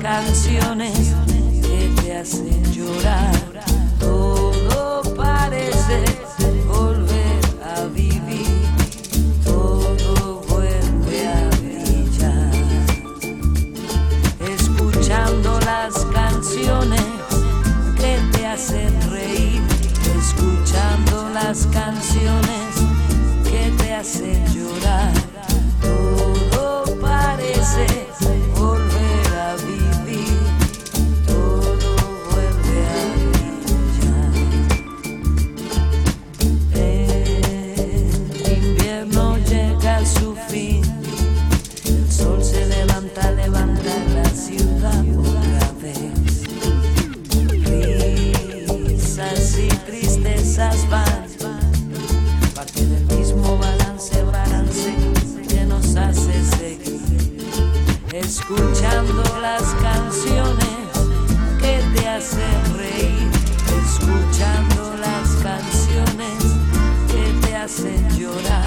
canciones que te hacen llorar. Todo parece volver a vivir, todo vuelve a brillar. Escuchando las canciones que te hacen reír, escuchando las canciones que te hacen llorar. Todo parece volver a vivir, todo vuelve a brillar. El invierno llega a su fin, el sol se levanta, levanta la ciudad otra vez. Risas y tristezas van, parte del mismo balance, balance que nos hace seguir. Escuchando las canciones que te hacen reír, escuchando las canciones que te hacen llorar.